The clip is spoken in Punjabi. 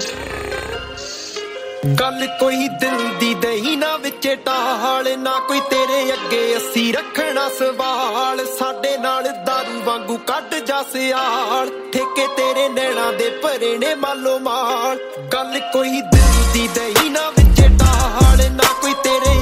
ਗੱਲ ਕੋਈ ਦਿਲ ਦੀ ਦਈ ਨਾ ਵਿੱਚ ਟਾਲ ਨਾ ਕੋਈ ਤੇਰੇ ਅੱਗੇ ਅਸੀਂ ਰੱਖਣਾ ਸਵਾਲ ਸਾਡੇ ਨਾਲ ਦਾਰੂ ਵਾਂਗੂ ਕੱਢ ਜਾ ਸਿਆਲ ਠੇਕੇ ਤੇਰੇ ਨੈਣਾ ਦੇ ਭਰੇ ਨੇ ਮਾਲੋ ਮਾਲ ਗੱਲ ਕੋਈ ਦਿਲ ਦੀ ਦਈ ਨਾ